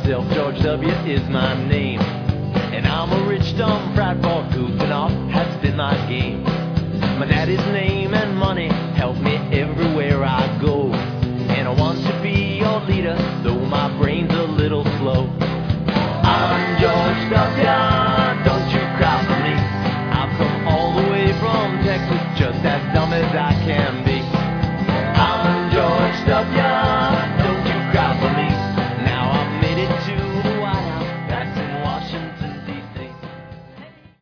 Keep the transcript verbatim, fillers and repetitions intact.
myself, George W. is my name. And I'm a rich, dumb frat boy, goofing off has been my game. My daddy's name and money help me everywhere I go. And I want to be your leader, though my brain's a little slow. I'm George W., don't you cry for me. I've come all the way from Texas, just as dumb as I can be.